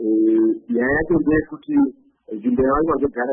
nyaya yacho ndeyekuti nzvimbo yavanogara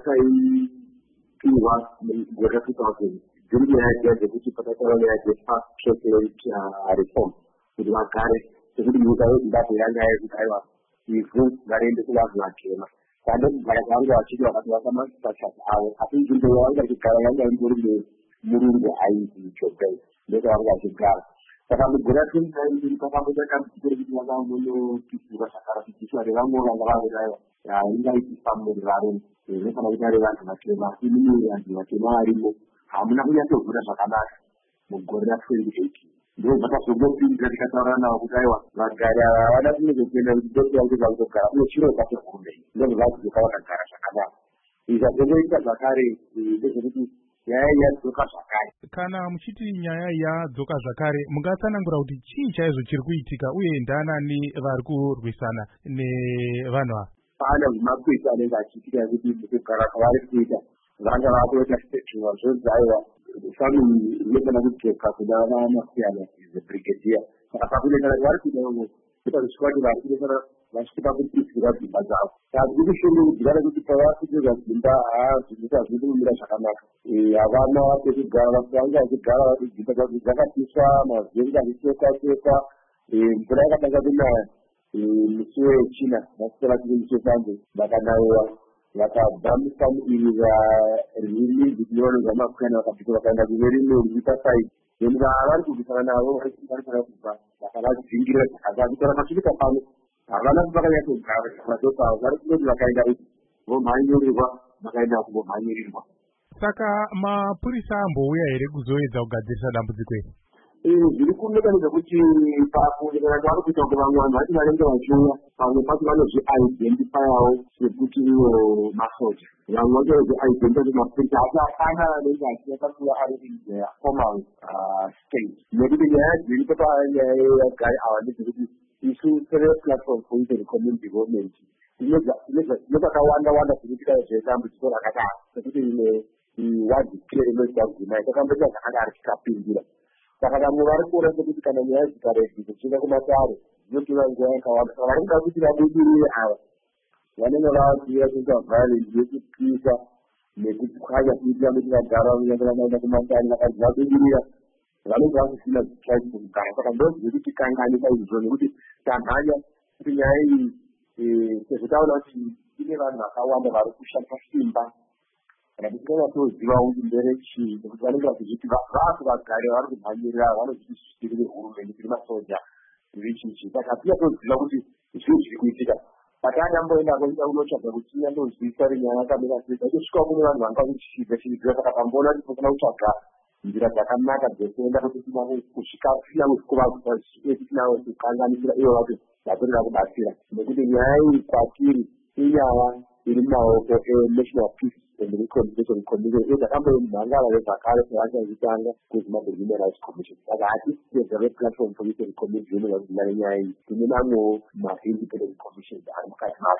vakaipiwa gore ra2000 dziri nyaya dziya dzekuti pakataura nyaya dzepatrocurrent reform kuti vagare sekuti nyika yezimbabwe yanga yekuti aiwa ivhu ngariende kuvanhu vatema vane kugara kwavanga vachiti vakati vakamastachas avo asi nzvimbo yavanga vachigara yanga ingori nemurungu ainzi jobel ndokavanga vachigara saka mugore ra2019 pakamboita dambudziko rekuti vakangonopisirwa zvakarapitiswa revamwe vanga vauraiwa ingaiti family violence nefana kuti ari vanhu vatema asi mumwe vanhu vatema varimo hamuna kunyatsovhura zvakanaka mugore ra2018 ndo zvakazongopindira tikataurana navo kuti aiwa vagari ava havana kunozokuenda kuti ndokuya kuti vakutogara uye chiro chahurumende ndozvavakuzoka vakagara zvakanaka izvi zvazongoita zvakare ndezvekuti nyaya yadzoka zvakare. Kana muchiti nyaya yadzoka zvakare mungatsanangura kuti chii chaizvo chiri kuitika uye ndaanani vari kurwisana nevanhu ava? Pana zvimakwita anenge achiitika ekuti mukugara kwavari kuita vanga vakuita stetrinwa zvonzi aiwa family inofana kudzoka kuna vanasiyana brigadier saka pakunekana vari kuita imwe kuita kusvika kuti vasinofana vasvika kupisira dzimba dzavo saka tiri kushungurudzira nekuti pavasvika dzimba zvinhu hazviri kumira zvakanaka havana pekugara vanga vachigara vari dzimba dzavo dzakapiswa mazenga achitekwa mvura yakatanga kunaya musi wechina vasina kuti musi wesanze vakanayiwa vakabva mufamuirira rimwe rinoonekwa makwena vakapita vakaenda kune rimwe riri pasaidi then vari kurwisana navo varifana kubva vakavadzingirira zvakazaa kutora masvika pano havana vakanyatsogara madopa avo vari kunoti vakaenda kuti vomhanyirirwa vakaenda kumbomhanyirirwa. Saka mapurisa ambouya here kuzoedza kugadzirisa dambudziko iri? Zviri kunokanidza kuti pakuonekana kwavari kuita kuti vamwe vanhu vati vanenge vachiuya pamwe pacho vanozviidentifayawo sekuti ivo masoja vamwe vachozviidentifa kuti mapurisa asi hapana anenge achinyatsakuva ari formal state nekuti nyaya dziripo panyaya yagari ava ndedzekuti isu federal platform for youth and community development inepakawanda zvinoitika zvedambudziko rakadaro sekuti ine wadhikire inozivagunai takamboita zvakadaro tikapindira saka vamwe vari kuona sekuti kana nyaya dzikaregi dzichienda kumatare dzinotora nguva yakawanda saka vari kuda kuti vabudirire ava vanenge vakuira kuita violence yekupisa nekupwanya kuitira kuti vagara vanenge vanaenda kumatare vakati vabudirira vanenge vasisina zvichaiti kugara saka ndozviri tikanganisa izvo nekuti tamhanya kuti nyaya iyi sezvo taona kuti ine vanhu vakawanda vari kushandisa simba kana kuti tinonyatsoziva kuti nderechii nekuti vanenge vachizviti vaku vagare vari kumhanyirira vanozviti zviri vehurumende tiri masoja zvichichi saka tinyatsoziva kuti zvii zviri kuitika patakanyamboendako ida kunotsvaga kuti tinyandozivisa rinyaya yakamira sei tachosvika kune vanhu vanga vachichidziva saka tamboona kuti tofana kutsvaga nzira dzakanaka dzekuenda kuti tinavo kusvika tinavo tinavo kukanganisira ivo vacho vatorera kubatsira nekuti nyaya iyi kwatiri inyaya iri mumaoko enational peace and reconciliation commission iyo takamboimhangara nezvakare sevachazvitanga kuzimbabwe human rights commission saka hatisi the platform for youth and community unova kuziva nenyaya iyi tine mamwewo maindependent commissions ari mukati mazo.